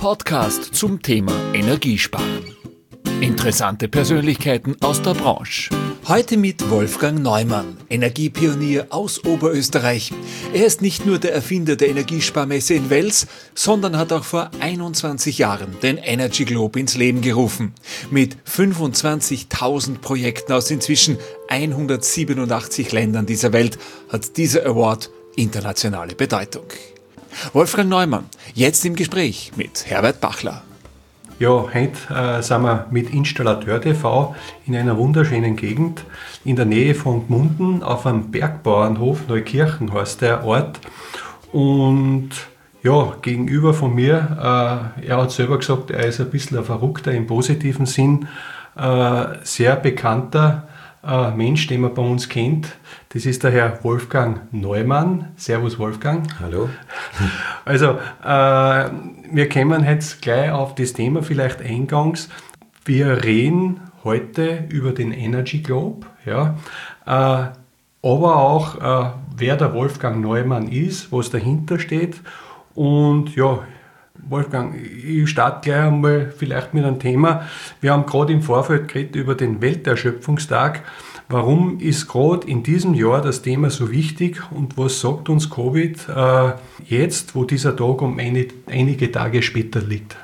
Podcast zum Thema Energiesparen. Interessante Persönlichkeiten aus der Branche. Heute mit Wolfgang Neumann, Energiepionier aus Oberösterreich. Er ist nicht nur der Erfinder der Energiesparmesse in Wels, sondern hat auch vor 21 Jahren den Energy Globe ins Leben gerufen. Mit 25.000 Projekten aus inzwischen 187 Ländern dieser Welt hat dieser Award internationale Bedeutung. Wolfgang Neumann, jetzt im Gespräch mit Herbert Bachler. Ja, heute sind wir mit Installateur TV in einer wunderschönen Gegend in der Nähe von Gmunden auf einem Bergbauernhof, Neukirchen heißt der Ort. Und ja, gegenüber von mir, er hat selber gesagt, er ist ein bisschen ein Verrückter im positiven Sinn, sehr bekannter Mensch, den man bei uns kennt. Das ist der Herr Wolfgang Neumann. Servus Wolfgang. Hallo. Also, wir kommen jetzt gleich auf das Thema vielleicht eingangs. Wir reden heute über den Energy Globe, ja, aber auch, wer der Wolfgang Neumann ist, was dahinter steht. Und ja, Wolfgang, ich starte gleich einmal vielleicht mit einem Thema. Wir haben gerade im Vorfeld geredet über den Welterschöpfungstag. Warum ist gerade in diesem Jahr das Thema so wichtig und was sagt uns Covid jetzt, wo dieser Tag um einige Tage später liegt?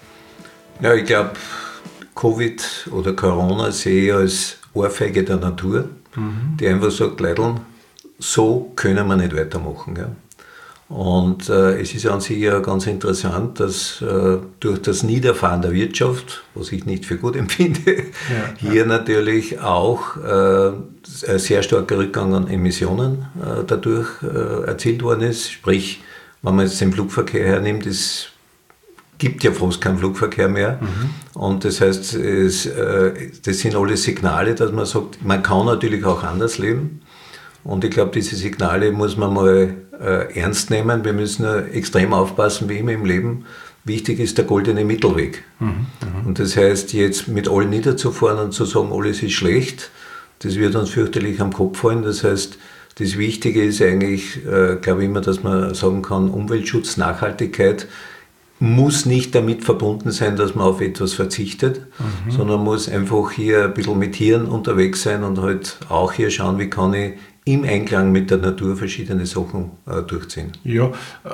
Ja, ich glaube, Covid oder Corona sehe ich als Ohrfeige der Natur, die einfach sagt, Leidl, so können wir nicht weitermachen. Ja. Und es ist an sich ja ganz interessant, dass durch das Niederfahren der Wirtschaft, was ich nicht für gut empfinde, hier natürlich auch ein sehr starker Rückgang an Emissionen dadurch erzielt worden ist. Sprich, wenn man jetzt den Flugverkehr hernimmt, es gibt ja fast keinen Flugverkehr mehr. Und das heißt, das sind alles Signale, dass man sagt, man kann natürlich auch anders leben. Und ich glaube, diese Signale muss man mal ernst nehmen. Wir müssen extrem aufpassen, wie immer im Leben. Wichtig ist der goldene Mittelweg. Und das heißt, jetzt mit allen niederzufahren und zu sagen, alles ist schlecht, das wird uns fürchterlich am Kopf fallen. Das heißt, das Wichtige ist eigentlich, glaube ich immer, dass man sagen kann, Umweltschutz, Nachhaltigkeit muss nicht damit verbunden sein, dass man auf etwas verzichtet, sondern muss einfach hier ein bisschen mit Hirn unterwegs sein und halt auch hier schauen, wie kann ich im Einklang mit der Natur verschiedene Sachen durchziehen. Ja,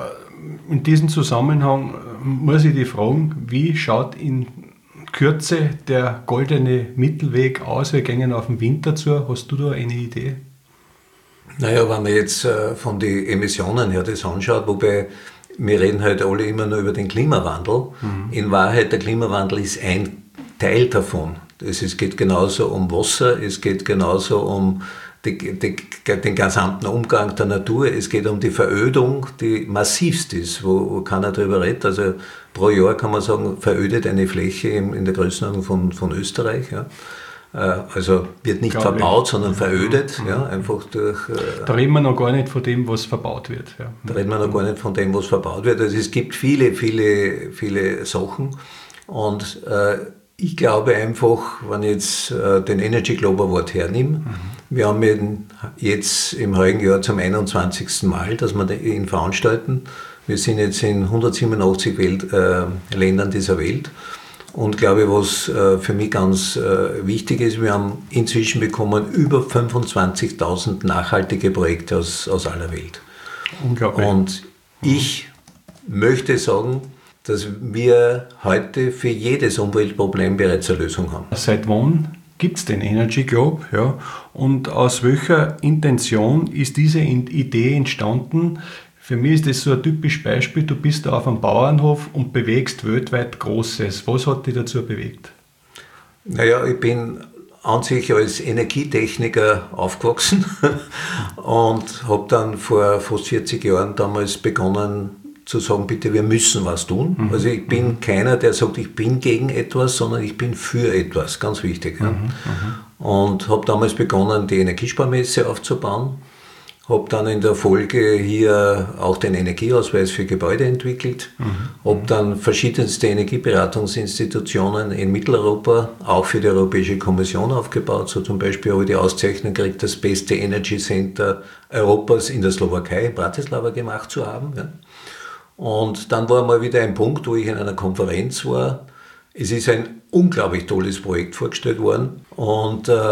in diesem Zusammenhang muss ich dich fragen, wie schaut in Kürze der goldene Mittelweg aus? Wir gehen auf den Winter zu. Hast du da eine Idee? Naja, wenn man jetzt von den Emissionen her das anschaut, wobei wir reden halt alle immer nur über den Klimawandel. In Wahrheit, der Klimawandel ist ein Teil davon. Es geht genauso um Wasser, es geht genauso um den gesamten Umgang der Natur. Es geht um die Verödung, die massivst ist, wo keiner darüber redet. Also pro Jahr kann man sagen, verödet eine Fläche in der Größenordnung von Österreich. Ja. Also wird nicht verbaut, sondern verödet. Ja, einfach durch, da reden wir noch gar nicht von dem, was verbaut wird. Ja. Da reden wir noch gar nicht von dem, was verbaut wird. Also es gibt viele, viele, viele Sachen. Und ich glaube einfach, wenn ich jetzt den Energy Globe Award hernehme, wir haben ihn jetzt im heurigen Jahr zum 21. Mal, dass wir ihn veranstalten. Wir sind jetzt in 187 Ländern dieser Welt. Und glaube, was für mich ganz wichtig ist, wir haben inzwischen bekommen über 25.000 nachhaltige Projekte aus aller Welt. Unglaublich. Und ich möchte sagen, dass wir heute für jedes Umweltproblem bereits eine Lösung haben. Seit wann gibt es den Energy Globe? Ja? Und aus welcher Intention ist diese Idee entstanden? Für mich ist das so ein typisches Beispiel, du bist da auf einem Bauernhof und bewegst weltweit Großes. Was hat dich dazu bewegt? Naja, ich bin an sich als Energietechniker aufgewachsen und habe dann vor fast 40 Jahren damals begonnen zu sagen, bitte, wir müssen was tun. Also ich bin keiner, der sagt, ich bin gegen etwas, sondern ich bin für etwas, ganz wichtig. Ja. Und habe damals begonnen, die Energiesparmesse aufzubauen. Habe dann in der Folge hier auch den Energieausweis für Gebäude entwickelt. Habe dann verschiedenste Energieberatungsinstitutionen in Mitteleuropa, auch für die Europäische Kommission aufgebaut. So zum Beispiel habe ich die Auszeichnung gekriegt, das beste Energy Center Europas in der Slowakei, in Bratislava gemacht zu haben. Ja. Und dann war mal wieder ein Punkt, wo ich in einer Konferenz war. Es ist ein unglaublich tolles Projekt vorgestellt worden. Und ich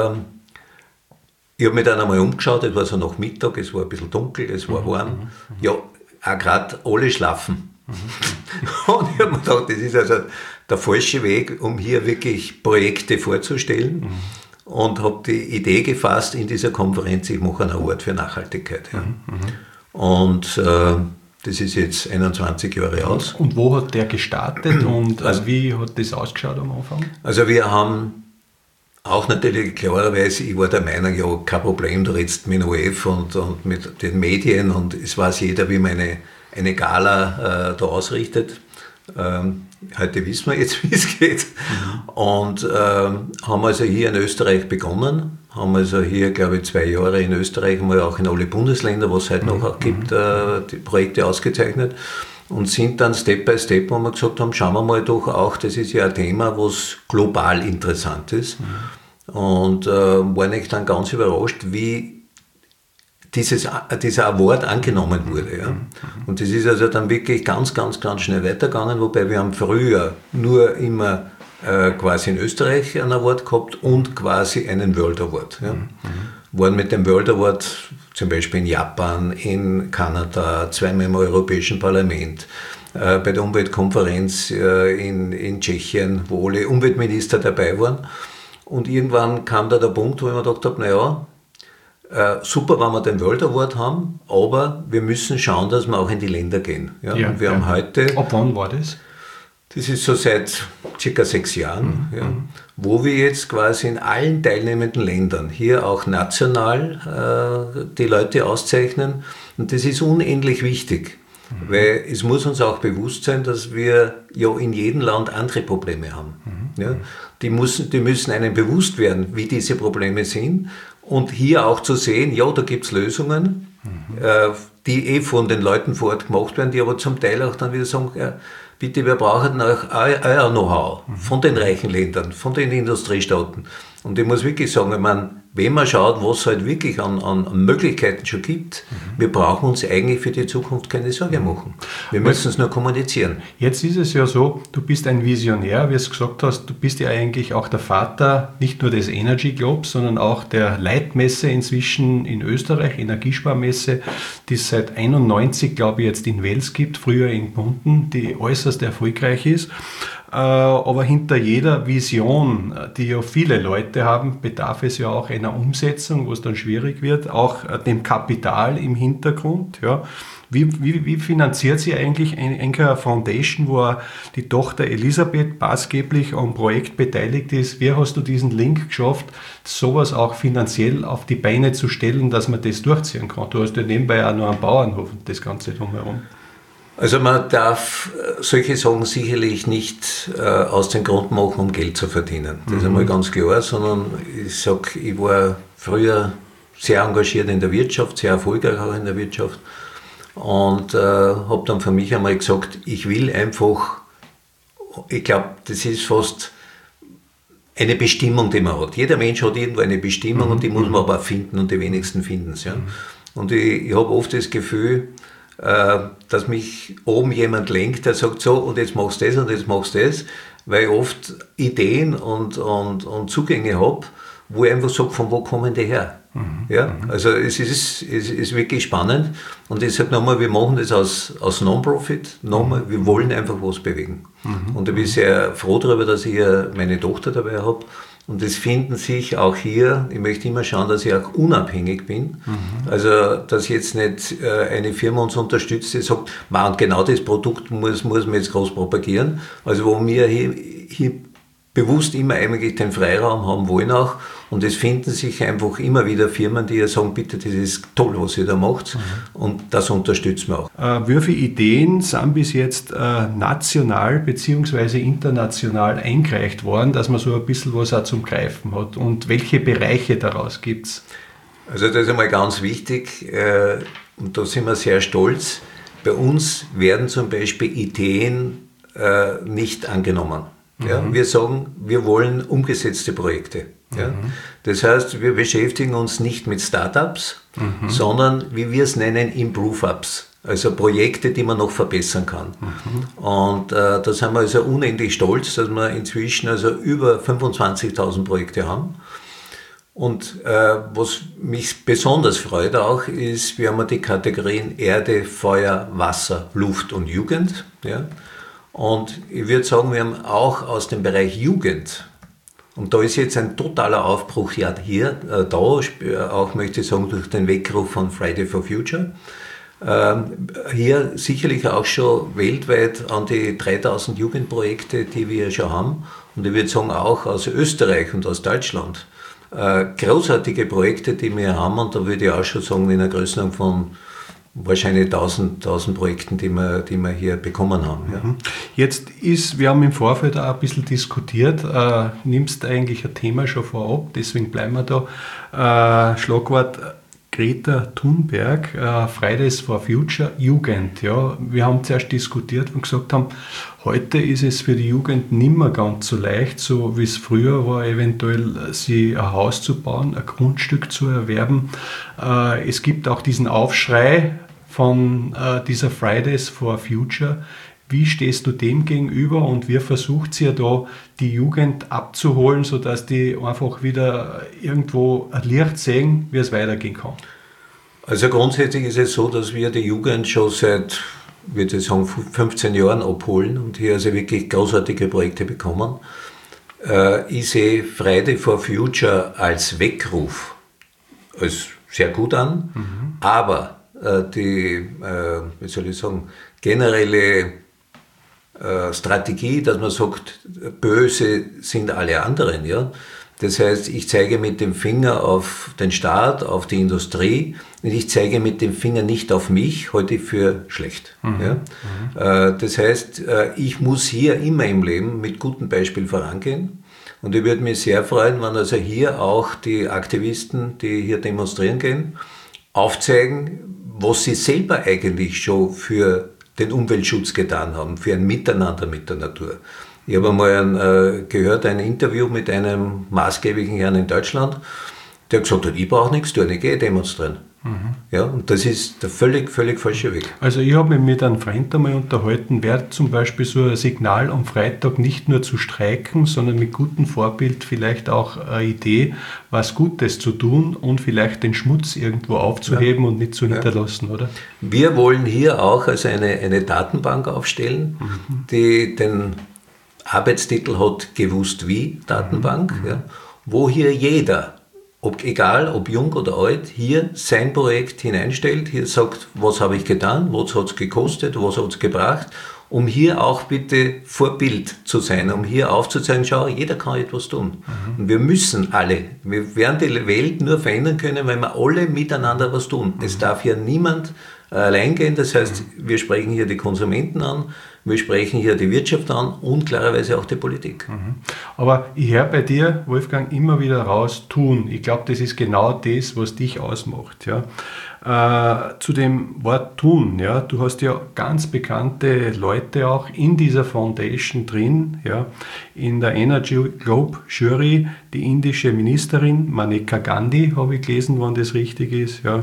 habe mich dann einmal umgeschaut, es war so nach Mittag, es war ein bisschen dunkel, es war warm. Ja, auch gerade alle schlafen. Und ich habe mir gedacht, das ist also der falsche Weg, um hier wirklich Projekte vorzustellen. Und habe die Idee gefasst in dieser Konferenz, ich mache einen Award für Nachhaltigkeit. Ja. Und das ist jetzt 21 Jahre aus. Und wo hat der gestartet und wie hat das ausgeschaut am Anfang? Also wir haben auch natürlich klarerweise, ich war der Meinung, ja, kein Problem, da redest mit dem ORF und mit den Medien und es weiß jeder, wie man eine Gala da ausrichtet. Heute wissen wir jetzt, wie es geht. Und haben also hier in Österreich begonnen, haben also hier, glaube ich, 2 Jahre in Österreich, mal auch in alle Bundesländer, was es heute noch auch gibt, die Projekte ausgezeichnet und sind dann Step by Step, wo wir gesagt haben, schauen wir mal doch auch, das ist ja ein Thema, was global interessant ist. Und waren ich dann ganz überrascht, wie dieser Award angenommen wurde. Ja. Und das ist also dann wirklich ganz, ganz, ganz schnell weitergegangen, wobei wir haben früher nur immer quasi in Österreich einen Award gehabt und quasi einen World Award. Ja. Waren mit dem World Award zum Beispiel in Japan, in Kanada, 2-mal im Europäischen Parlament, bei der Umweltkonferenz in Tschechien, wo alle Umweltminister dabei waren. Und irgendwann kam da der Punkt, wo ich mir gedacht habe, naja, super, wenn wir den World Award haben, aber wir müssen schauen, dass wir auch in die Länder gehen. Ja? Und wir haben heute... Ab wann war das? Das ist so seit circa 6 Jahren, wo wir jetzt quasi in allen teilnehmenden Ländern hier auch national die Leute auszeichnen. Und das ist unendlich wichtig, weil es muss uns auch bewusst sein, dass wir ja in jedem Land andere Probleme haben. Ja? Die müssen einem bewusst werden, wie diese Probleme sind. Und hier auch zu sehen, ja, da gibt es Lösungen, die von den Leuten vor Ort gemacht werden, die aber zum Teil auch dann wieder sagen, ja, bitte, wir brauchen auch euer Know-how von den reichen Ländern, von den Industriestaaten. Und ich muss wirklich sagen, ich meine, wenn man schaut, was es halt wirklich an Möglichkeiten schon gibt, wir brauchen uns eigentlich für die Zukunft keine Sorge machen. Wir müssen es nur kommunizieren. Jetzt ist es ja so, du bist ein Visionär, wie du gesagt hast, du bist ja eigentlich auch der Vater nicht nur des Energy Globes, sondern auch der Leitmesse inzwischen in Österreich, Energiesparmesse, die es seit 91, glaube ich, jetzt in Wels gibt, früher in Gmunden, die äußerst erfolgreich ist. Aber hinter jeder Vision, die ja viele Leute haben, bedarf es ja auch einer Umsetzung, wo es dann schwierig wird, auch dem Kapital im Hintergrund. Ja. Wie finanziert sie eigentlich eine Foundation, wo die Tochter Elisabeth maßgeblich am Projekt beteiligt ist? Wie hast du diesen Link geschafft, sowas auch finanziell auf die Beine zu stellen, dass man das durchziehen kann? Du hast ja nebenbei auch noch einen Bauernhof und das Ganze drumherum. Also man darf solche Sachen sicherlich nicht aus dem Grund machen, um Geld zu verdienen. Das ist einmal ganz klar, sondern ich sage, ich war früher sehr engagiert in der Wirtschaft, sehr erfolgreich auch in der Wirtschaft und habe dann für mich einmal gesagt, ich will einfach, ich glaube, das ist fast eine Bestimmung, die man hat. Jeder Mensch hat irgendwo eine Bestimmung und die muss man aber auch finden und die wenigsten finden es. Ja. Und ich habe oft das Gefühl, dass mich oben jemand lenkt, der sagt so, und jetzt machst du das und jetzt machst du das, weil ich oft Ideen und Zugänge habe, wo ich einfach sage, von wo kommen die her? Ja? Also es ist wirklich spannend und ich sage nochmal, wir machen das aus Non-Profit, wir wollen einfach was bewegen. Und ich bin sehr froh darüber, dass ich hier meine Tochter dabei habe. Und es finden sich auch hier, ich möchte immer schauen, dass ich auch unabhängig bin. Also, dass jetzt nicht eine Firma uns unterstützt, die sagt, und genau das Produkt muss man jetzt groß propagieren. Also, wo wir hier bewusst immer eigentlich den Freiraum haben wollen auch. Und es finden sich einfach immer wieder Firmen, die ja sagen, bitte, das ist toll, was ihr da macht. Und das unterstützen wir auch. Wie viele Ideen sind bis jetzt national bzw. international eingereicht worden, dass man so ein bisschen was auch zum Greifen hat? Und welche Bereiche daraus gibt es? Also das ist einmal ganz wichtig und da sind wir sehr stolz. Bei uns werden zum Beispiel Ideen nicht angenommen. Ja? Wir sagen, wir wollen umgesetzte Projekte. Ja? Das heißt, wir beschäftigen uns nicht mit Startups, sondern, wie wir es nennen, Improve-Ups. Also Projekte, die man noch verbessern kann. Und da sind wir also unendlich stolz, dass wir inzwischen also über 25.000 Projekte haben. Und was mich besonders freut auch, ist, wir haben die Kategorien Erde, Feuer, Wasser, Luft und Jugend. Ja? Und ich würde sagen, wir haben auch aus dem Bereich Jugend, und da ist jetzt ein totaler Aufbruch auch möchte ich sagen, durch den Weckruf von Friday for Future, hier sicherlich auch schon weltweit an die 3000 Jugendprojekte, die wir schon haben. Und ich würde sagen, auch aus Österreich und aus Deutschland. Großartige Projekte, die wir haben, und da würde ich auch schon sagen, in einer Größenordnung von wahrscheinlich 1000 Projekten, die wir hier bekommen haben. Ja. Wir haben im Vorfeld auch ein bisschen diskutiert, nimmst eigentlich ein Thema schon vorab, deswegen bleiben wir da. Schlagwort Greta Thunberg, Fridays for Future, Jugend. Ja. Wir haben zuerst diskutiert und gesagt haben, heute ist es für die Jugend nicht mehr ganz so leicht, so wie es früher war, eventuell sie ein Haus zu bauen, ein Grundstück zu erwerben. Es gibt auch diesen Aufschrei von dieser Fridays for Future. Wie stehst du dem gegenüber und wie versucht sie ja da, die Jugend abzuholen, sodass die einfach wieder irgendwo ein Licht sehen, wie es weitergehen kann? Also grundsätzlich ist es so, dass wir die Jugend schon seit, würde ich sagen, 15 Jahren abholen und hier also wirklich großartige Projekte bekommen. Ich sehe Friday for Future als Weckruf als sehr gut an, aber die, generelle Strategie, dass man sagt, böse sind alle anderen. Ja? Das heißt, ich zeige mit dem Finger auf den Staat, auf die Industrie, und ich zeige mit dem Finger nicht auf mich, halte ich für schlecht. Ja? Das heißt, ich muss hier immer im Leben mit gutem Beispiel vorangehen. Und ich würde mich sehr freuen, wenn also hier auch die Aktivisten, die hier demonstrieren gehen, aufzeigen, was sie selber eigentlich schon für den Umweltschutz getan haben, für ein Miteinander mit der Natur. Ich habe einmal gehört, ein Interview mit einem maßgeblichen Herrn in Deutschland, der gesagt hat, ich brauche nichts tun, ich gehe demonstrieren. Ja, und das ist der völlig falsche Weg. Also ich habe mich mit einem Freund einmal unterhalten, wäre zum Beispiel so ein Signal am Freitag nicht nur zu streiken, sondern mit gutem Vorbild vielleicht auch eine Idee, was Gutes zu tun und vielleicht den Schmutz irgendwo aufzuheben und nicht zu hinterlassen, oder? Wir wollen hier auch also eine Datenbank aufstellen, die den Arbeitstitel hat gewusst wie Datenbank, ja, wo hier jeder, egal ob jung oder alt, hier sein Projekt hineinstellt, hier sagt, was habe ich getan, was hat es gekostet, was hat es gebracht, um hier auch bitte Vorbild zu sein, um hier aufzuzeigen, schau, jeder kann etwas tun. Und wir müssen alle, wir werden die Welt nur verändern können, wenn wir alle miteinander was tun. Es darf hier niemand allein gehen, das heißt, wir sprechen hier die Konsumenten an, wir sprechen hier die Wirtschaft an und klarerweise auch die Politik. Aber ich höre bei dir, Wolfgang, immer wieder raus, tun. Ich glaube, das ist genau das, was dich ausmacht. Ja. Zu dem Wort tun, ja, du hast ja ganz bekannte Leute auch in dieser Foundation drin, ja, in der Energy Globe Jury, die indische Ministerin Maneka Gandhi, habe ich gelesen, wenn das richtig ist. Ja.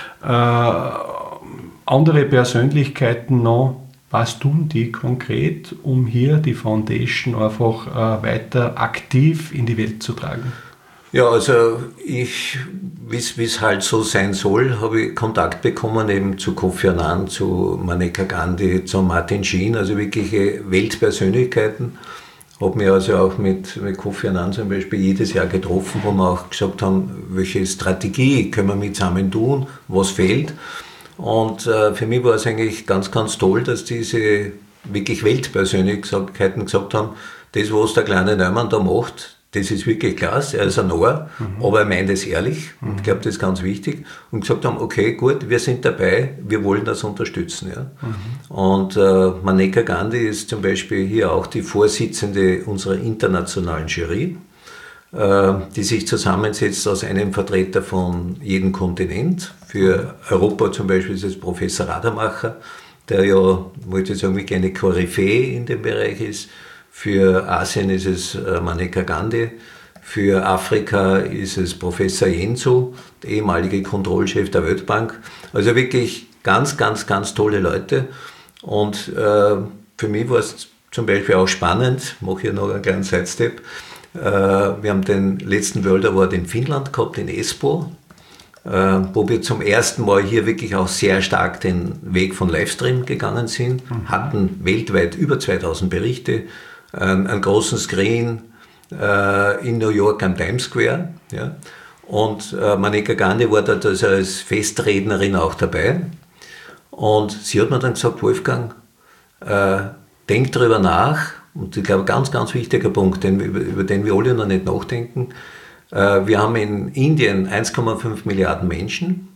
Andere Persönlichkeiten noch. Was tun die konkret, um hier die Foundation einfach weiter aktiv in die Welt zu tragen? Ja, also wie es halt so sein soll, habe ich Kontakt bekommen eben zu Kofi Annan, zu Maneka Gandhi, zu Martin Sheen, also wirkliche Weltpersönlichkeiten. Habe mich also auch mit Kofi Annan zum Beispiel jedes Jahr getroffen, wo wir auch gesagt haben, welche Strategie können wir mit zusammen tun, was fehlt. Und für mich war es eigentlich ganz toll, dass diese wirklich Weltpersönlichkeiten gesagt haben, das, was der kleine Neumann da macht, das ist wirklich klasse, er ist ein Ohr, aber er meint es ehrlich, und ich glaube, das ist ganz wichtig, und gesagt haben, okay, gut, wir sind dabei, wir wollen das unterstützen. Ja. Und Maneka Gandhi ist zum Beispiel hier auch die Vorsitzende unserer internationalen Jury, die sich zusammensetzt aus einem Vertreter von jedem Kontinent. Für Europa zum Beispiel ist es Professor Rademacher, der ja, wollte ich sagen, wirklich eine Koryphäe in dem Bereich ist. für Asien ist es Maneka Gandhi, für Afrika ist es Professor Jenso, der ehemalige Kontrollchef der Weltbank. Also wirklich ganz, ganz, ganz tolle Leute. Und für mich war es zum Beispiel auch spannend, mache hier noch einen kleinen Sidestep. Wir haben den letzten World Award in Finnland gehabt, in Espoo, wo wir zum ersten Mal hier wirklich auch sehr stark den Weg von Livestream gegangen sind, hatten weltweit über 2000 Berichte, einen großen Screen in New York am Times Square. Ja. Und Maneka Gandhi war dort also als Festrednerin auch dabei. Und sie hat mir dann gesagt, Wolfgang, denk darüber nach, und ich glaube, ganz, ganz wichtiger Punkt, über den wir alle noch nicht nachdenken. Wir haben in Indien 1,5 Milliarden Menschen.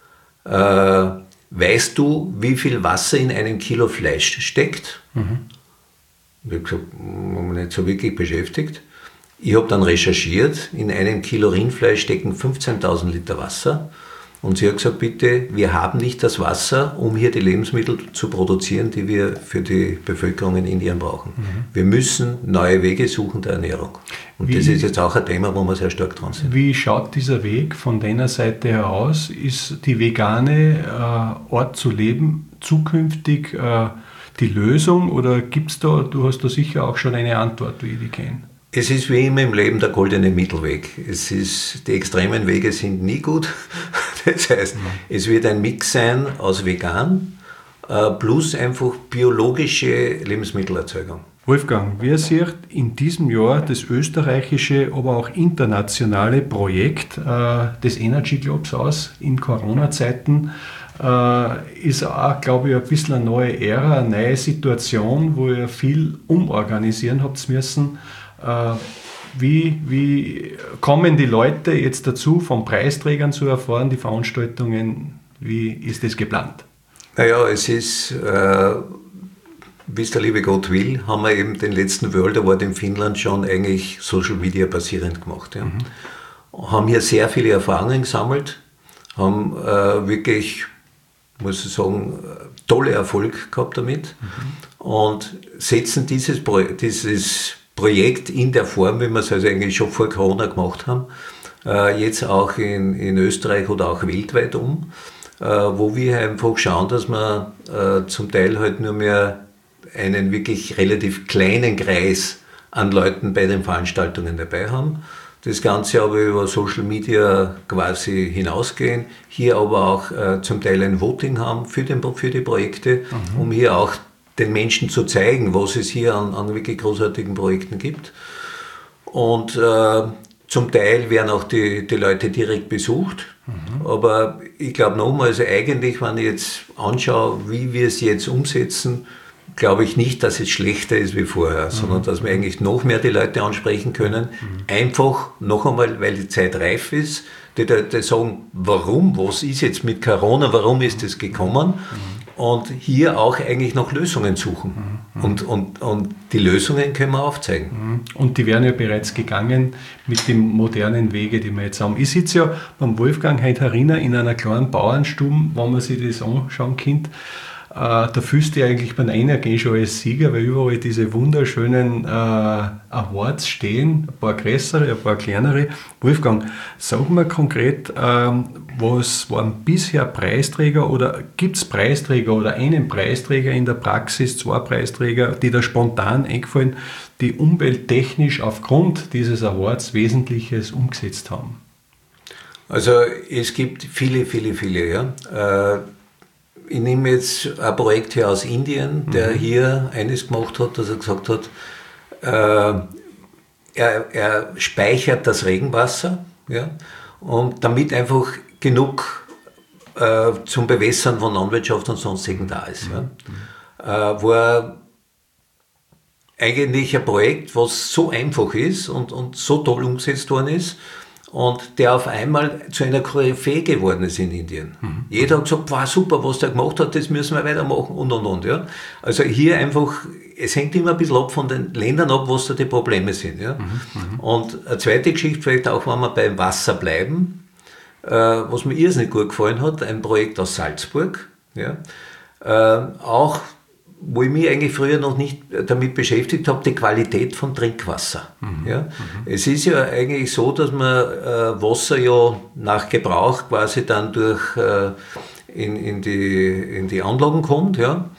Weißt du, wie viel Wasser in einem Kilo Fleisch steckt? Ich habe gesagt, haben wir nicht so wirklich beschäftigt. Ich habe dann recherchiert, in einem Kilo Rindfleisch stecken 15.000 Liter Wasser. Und sie hat gesagt, bitte, wir haben nicht das Wasser, um hier die Lebensmittel zu produzieren, die wir für die Bevölkerung in Indien brauchen. Wir müssen neue Wege suchen der Ernährung. Und das ist jetzt auch ein Thema, wo wir sehr stark dran sind. Wie schaut dieser Weg von deiner Seite her aus? Ist die vegane Art zu leben zukünftig die Lösung oder gibt es da, du hast da sicher auch schon eine Antwort, wie ich die kenne? Es ist wie immer im Leben der goldene Mittelweg. Die extremen Wege sind nie gut. Das heißt, es wird ein Mix sein aus vegan plus einfach biologische Lebensmittelerzeugung. Wolfgang, wie sieht in diesem Jahr das österreichische, aber auch internationale Projekt des Energy Globes aus in Corona-Zeiten? Ist auch, glaube ich, ein bisschen eine neue Ära, eine neue Situation, wo ihr viel umorganisieren habt müssen. Wie kommen die Leute jetzt dazu, von Preisträgern zu erfahren, die Veranstaltungen, wie ist das geplant? Naja, es ist, wie es der liebe Gott will, haben wir eben den letzten World Award in Finnland schon eigentlich Social Media basierend gemacht. Ja. Haben hier sehr viele Erfahrungen gesammelt, haben wirklich, muss ich sagen, tolle Erfolg gehabt damit und setzen dieses Projekt in der Form, wie wir es also eigentlich schon vor Corona gemacht haben, jetzt auch in Österreich oder auch weltweit um, wo wir einfach schauen, dass wir zum Teil halt nur mehr einen wirklich relativ kleinen Kreis an Leuten bei den Veranstaltungen dabei haben. Das Ganze aber über Social Media quasi hinausgehen, hier aber auch zum Teil ein Voting haben für die Projekte, um hier auch den Menschen zu zeigen, was es hier an wirklich großartigen Projekten gibt. Und zum Teil werden auch die Leute direkt besucht. Aber ich glaube nochmal, also eigentlich, wenn ich jetzt anschaue, wie wir es jetzt umsetzen, glaube ich nicht, dass es schlechter ist wie vorher, sondern dass wir eigentlich noch mehr die Leute ansprechen können. Einfach noch einmal, weil die Zeit reif ist, die Leute sagen, warum, was ist jetzt mit Corona, warum ist das gekommen? Und hier auch eigentlich noch Lösungen suchen. Und die Lösungen können wir aufzeigen. Und die werden ja bereits gegangen mit den modernen Wege, die wir jetzt haben. Ich sitze ja beim Wolfgang heute herinnen in einer kleinen Bauernstube, wenn man sich das anschauen kann. Da fühlst du dich eigentlich beim Reingehen schon als Sieger, weil überall diese wunderschönen Awards stehen, ein paar größere, ein paar kleinere. Wolfgang, sag mal konkret, was waren bisher Preisträger oder gibt es Preisträger oder einen Preisträger in der Praxis, 2 Preisträger, die da spontan eingefallen, die umwelttechnisch aufgrund dieses Awards Wesentliches umgesetzt haben? Also es gibt viele, ja. Ich nehme jetzt ein Projekt hier aus Indien, der hier eines gemacht hat, dass er gesagt hat, er speichert das Regenwasser, ja, und damit einfach genug zum Bewässern von Landwirtschaft und sonstigen da ist. Ja. War eigentlich ein Projekt, was so einfach ist und so toll umgesetzt worden ist, und der auf einmal zu einer Koryphäe geworden ist in Indien. Jeder hat gesagt, wow, super, was der gemacht hat, das müssen wir weitermachen und. Ja. Also hier einfach, es hängt immer ein bisschen ab von den Ländern ab, was da die Probleme sind. Ja. Und eine zweite Geschichte, vielleicht auch, wenn wir beim Wasser bleiben, was mir irrsinnig gut gefallen hat, ein Projekt aus Salzburg, ja. Auch wo ich mich eigentlich früher noch nicht damit beschäftigt habe, die Qualität von Trinkwasser. Ja? Es ist ja eigentlich so, dass man Wasser ja nach Gebrauch quasi dann in die Anlagen kommt, ja?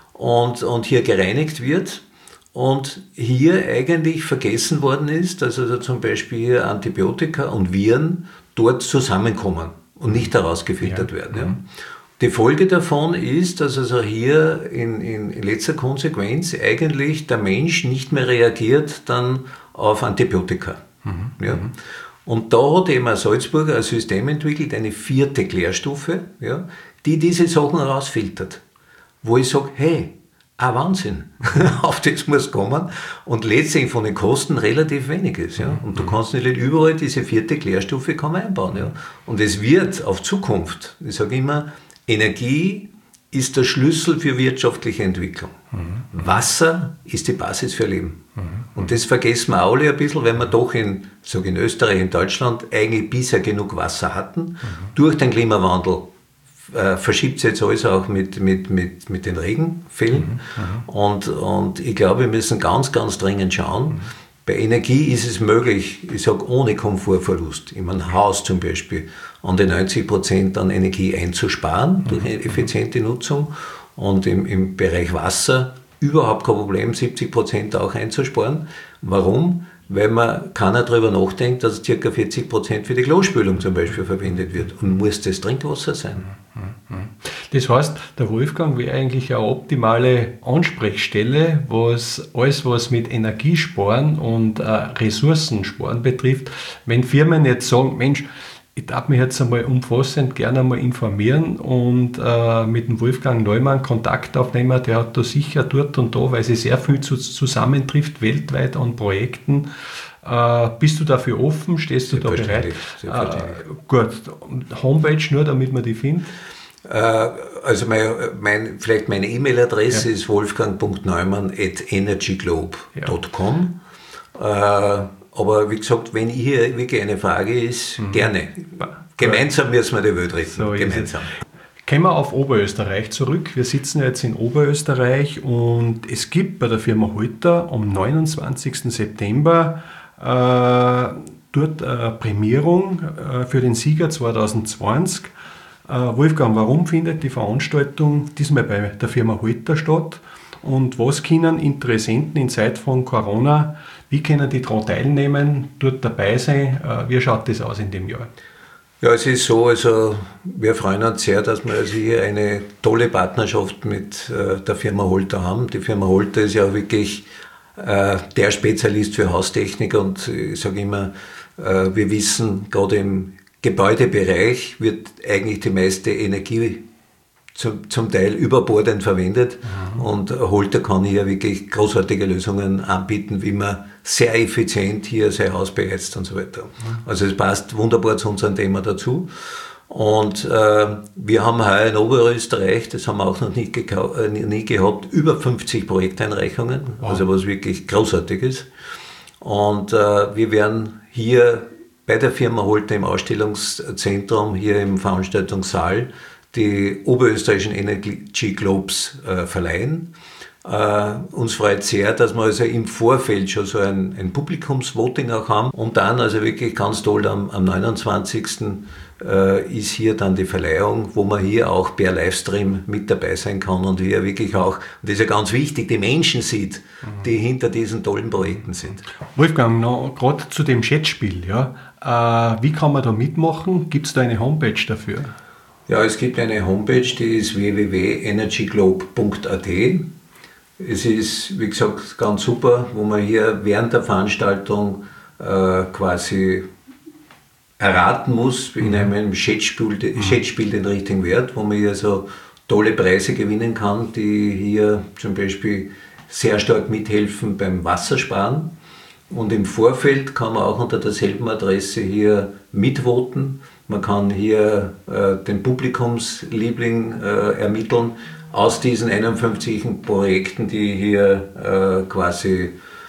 und hier gereinigt wird. Und hier eigentlich vergessen worden ist, dass also zum Beispiel Antibiotika und Viren dort zusammenkommen und nicht herausgefiltert werden. Ja? Die Folge davon ist, dass also hier in letzter Konsequenz eigentlich der Mensch nicht mehr reagiert dann auf Antibiotika. Ja? Und da hat eben Salzburg ein System entwickelt, eine 4. Klärstufe, ja, die diese Sachen herausfiltert. Wo ich sage, hey, Wahnsinn, auf das muss kommen und letztendlich von den Kosten relativ wenig ist. Ja? Und du kannst nicht überall diese 4. Klärstufe kann man einbauen. Ja? Und es wird auf Zukunft, ich sage immer, Energie ist der Schlüssel für wirtschaftliche Entwicklung. Wasser ist die Basis für Leben. Und das vergessen wir alle ein bisschen, weil wir doch in Österreich, in Deutschland eigentlich bisher genug Wasser hatten. Durch den Klimawandel verschiebt es jetzt alles auch mit den Regenfällen. Und ich glaube, wir müssen ganz, ganz dringend schauen. Bei Energie ist es möglich, ich sage ohne Komfortverlust, in einem Haus zum Beispiel, an die 90% an Energie einzusparen durch eine effiziente Nutzung und im Bereich Wasser überhaupt kein Problem, 70% auch einzusparen. Warum? Weil man keiner darüber nachdenkt, dass ca. 40% für die Klospülung zum Beispiel verwendet wird. Und muss das Trinkwasser sein? Das heißt, der Wolfgang wäre eigentlich eine optimale Ansprechstelle, was alles, was mit Energiesparen und Ressourcensparen betrifft. Wenn Firmen jetzt sagen, Mensch, ich darf mich jetzt einmal umfassend gerne einmal informieren und mit dem Wolfgang Neumann Kontakt aufnehmen, der hat da sicher dort und da, weil sie sehr viel zusammentrifft, weltweit an Projekten. Bist du dafür offen? Stehst du da bereit? Gut, Homepage nur, damit man die findet? Also vielleicht meine E-Mail-Adresse ist wolfgang.neumann@energyglobe.com. Aber wie gesagt, wenn hier wirklich eine Frage ist, gerne. Gemeinsam müssen wir die Welt retten. So gemeinsam. Kommen wir auf Oberösterreich zurück. Wir sitzen jetzt in Oberösterreich und es gibt bei der Firma Holter am 29. September dort eine Prämierung für den Sieger 2020. Wolfgang, warum findet die Veranstaltung diesmal bei der Firma Holter statt? Und was können Interessenten in Zeit von Corona, wie können die daran teilnehmen, dort dabei sein? Wie schaut das aus in dem Jahr? Ja, es ist so, also wir freuen uns sehr, dass wir also hier eine tolle Partnerschaft mit der Firma Holter haben. Die Firma Holter ist ja wirklich der Spezialist für Haustechnik und ich sage immer, wir wissen, gerade im Gebäudebereich wird eigentlich die meiste Energie zum Teil überbordend verwendet und Holter kann hier wirklich großartige Lösungen anbieten, wie man sehr effizient hier sein Haus beheizt und so weiter. Also es passt wunderbar zu unserem Thema dazu. Und wir haben heuer in Oberösterreich, das haben wir auch noch nie gehabt, über 50 Projekteinreichungen, also was wirklich großartig ist. Und wir werden hier bei der Firma Holter im Ausstellungszentrum, hier im Veranstaltungssaal, die oberösterreichischen Energy Globes verleihen. Uns freut sehr, dass wir also im Vorfeld schon so ein Publikumsvoting auch haben und dann also wirklich ganz toll am 29. Ist hier dann die Verleihung, wo man hier auch per Livestream mit dabei sein kann und hier wirklich auch, und das ist ja ganz wichtig, die Menschen sieht, die hinter diesen tollen Projekten sind. Wolfgang, gerade zu dem Chatspiel, ja, wie kann man da mitmachen? Gibt es da eine Homepage dafür? Ja, es gibt eine Homepage, die ist www.energyglobe.at. Es ist, wie gesagt, ganz super, wo man hier während der Veranstaltung quasi erraten muss, in einem Chatspiel den richtigen Wert, wo man hier so tolle Preise gewinnen kann, die hier zum Beispiel sehr stark mithelfen beim Wassersparen. Und im Vorfeld kann man auch unter derselben Adresse hier mitvoten. Man kann hier den Publikumsliebling ermitteln aus diesen 51 Projekten, die hier quasi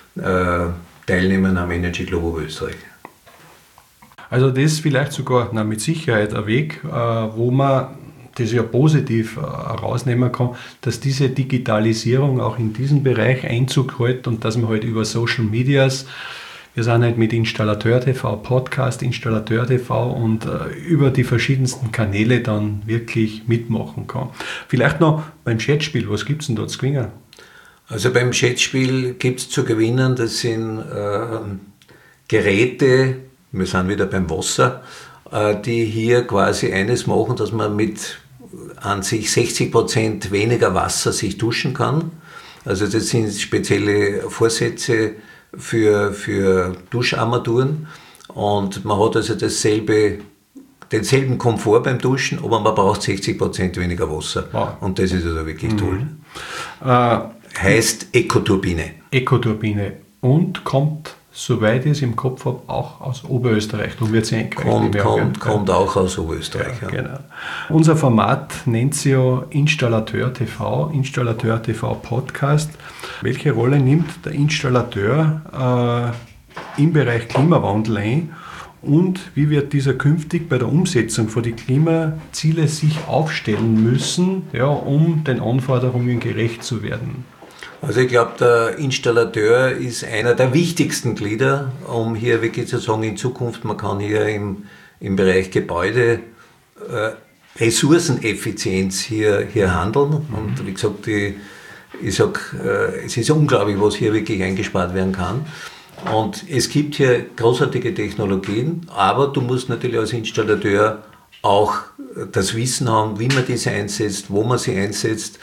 teilnehmen am Energy Globe Österreich. Also das ist vielleicht sogar mit Sicherheit ein Weg, wo man das ja positiv herausnehmen kann, dass diese Digitalisierung auch in diesen Bereich Einzug hält und dass man halt über Social Medias, wir sind halt mit Installateur TV, Podcast Installateur TV und über die verschiedensten Kanäle dann wirklich mitmachen kann. Vielleicht noch beim Schätzspiel, was gibt es denn da zu gewinnen? Also beim Schätzspiel gibt es zu gewinnen, das sind Geräte, wir sind wieder beim Wasser, die hier quasi eines machen, dass man mit an sich 60% weniger Wasser sich duschen kann. Also das sind spezielle Vorsätze für Duscharmaturen und man hat also denselben Komfort beim Duschen, aber man braucht 60% weniger Wasser. Wow. Und das ist also wirklich toll. Heißt Ekoturbine. Ekoturbine und kommt, soweit ich es im Kopf habe, auch aus Oberösterreich. Und wird sie kommt auch aus Oberösterreich. Ja, genau. Unser Format nennt sich ja Installateur TV Podcast. Welche Rolle nimmt der Installateur im Bereich Klimawandel ein und wie wird dieser künftig bei der Umsetzung von den Klimazielen sich aufstellen müssen, ja, um den Anforderungen gerecht zu werden? Also ich glaube, der Installateur ist einer der wichtigsten Glieder, um hier wirklich zu sagen, in Zukunft, man kann hier im Bereich Gebäude Ressourceneffizienz hier handeln. Und wie gesagt, es ist unglaublich, was hier wirklich eingespart werden kann. Und es gibt hier großartige Technologien, aber du musst natürlich als Installateur auch das Wissen haben, wie man diese einsetzt, wo man sie einsetzt.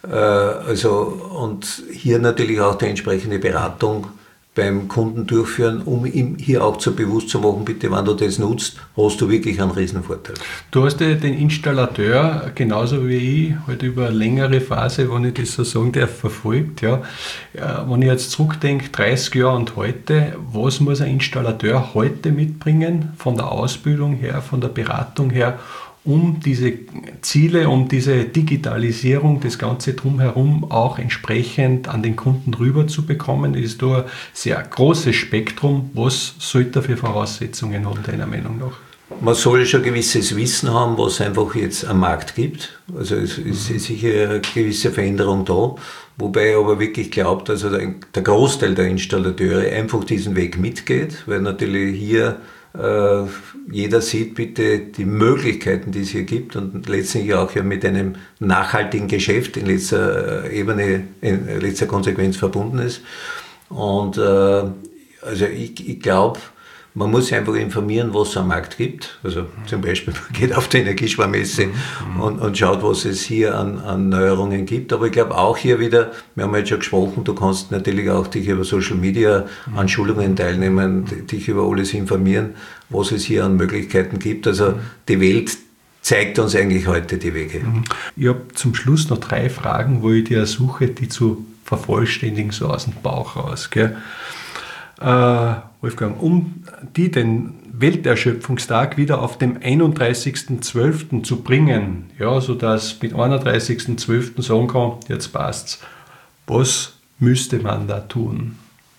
Und hier natürlich auch die entsprechende Beratung beim Kunden durchführen, um ihm hier auch zu bewusst zu machen, bitte, wenn du das nutzt, hast du wirklich einen Riesenvorteil. Du hast ja den Installateur, genauso wie ich, halt über eine längere Phase, wenn ich das so sagen darf, verfolgt. Ja. Wenn ich jetzt zurückdenke, 30 Jahre und heute, was muss ein Installateur heute mitbringen, von der Ausbildung her, von der Beratung her, um diese Ziele, um diese Digitalisierung, das Ganze drumherum auch entsprechend an den Kunden rüber zu bekommen, ist da ein sehr großes Spektrum. Was sollte er für Voraussetzungen haben, deiner Meinung nach? Man soll schon ein gewisses Wissen haben, was es einfach jetzt am Markt gibt. Also es ist sicher eine gewisse Veränderung da, wobei ich aber wirklich glaube, dass der Großteil der Installateure einfach diesen Weg mitgeht, weil natürlich hier jeder sieht bitte die Möglichkeiten, die es hier gibt und letztlich auch ja mit einem nachhaltigen Geschäft in letzter Ebene, in letzter Konsequenz verbunden ist. Und also ich glaube, man muss sich einfach informieren, was es am Markt gibt. Also zum Beispiel, man geht auf die Energiesparmesse und schaut, was es hier an Neuerungen gibt. Aber ich glaube auch hier wieder, wir haben jetzt schon gesprochen, du kannst natürlich auch dich über Social Media an Schulungen teilnehmen, dich über alles informieren, was es hier an Möglichkeiten gibt. Also die Welt zeigt uns eigentlich heute die Wege. Ich habe zum Schluss noch 3 Fragen, wo ich dir suche, die zu vervollständigen, so aus dem Bauch raus. Gell? Wolfgang, um den Welterschöpfungstag wieder auf dem 31.12. zu bringen, ja, sodass mit 31.12. sagen kann, jetzt passt's. Was müsste man da tun?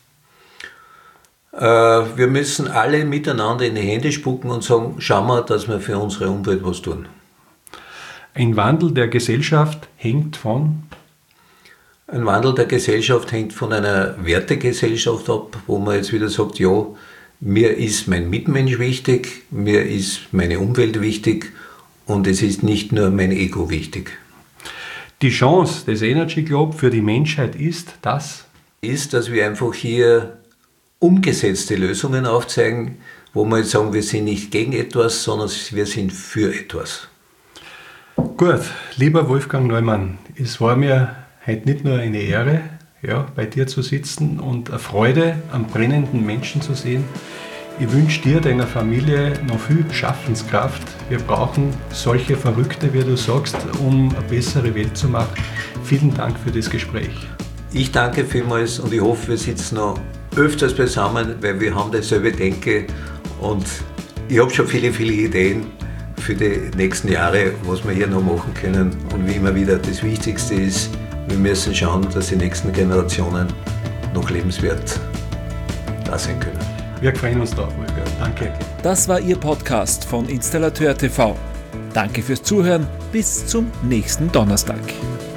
Wir müssen alle miteinander in die Hände spucken und sagen, schauen wir, dass wir für unsere Umwelt was tun. Ein Wandel der Gesellschaft hängt von? Ein Wandel der Gesellschaft hängt von einer Wertegesellschaft ab, wo man jetzt wieder sagt, ja, mir ist mein Mitmensch wichtig, mir ist meine Umwelt wichtig und es ist nicht nur mein Ego wichtig. Die Chance des Energy Globe für die Menschheit ist, dass wir einfach hier umgesetzte Lösungen aufzeigen, wo wir jetzt sagen, wir sind nicht gegen etwas, sondern wir sind für etwas. Gut, lieber Wolfgang Neumann, es war mir heute nicht nur eine Ehre, ja, bei dir zu sitzen und eine Freude am brennenden Menschen zu sehen. Ich wünsche dir, deiner Familie noch viel Schaffenskraft. Wir brauchen solche Verrückte, wie du sagst, um eine bessere Welt zu machen. Vielen Dank für das Gespräch. Ich danke vielmals und ich hoffe, wir sitzen noch öfters beisammen, weil wir haben dasselbe Denken und ich habe schon viele, viele Ideen für die nächsten Jahre, was wir hier noch machen können. Und wie immer wieder, das Wichtigste ist, wir müssen schauen, dass die nächsten Generationen noch lebenswert da sein können. Wir freuen uns drauf, Wolfgang. Danke. Das war Ihr Podcast von Installateur TV. Danke fürs Zuhören. Bis zum nächsten Donnerstag.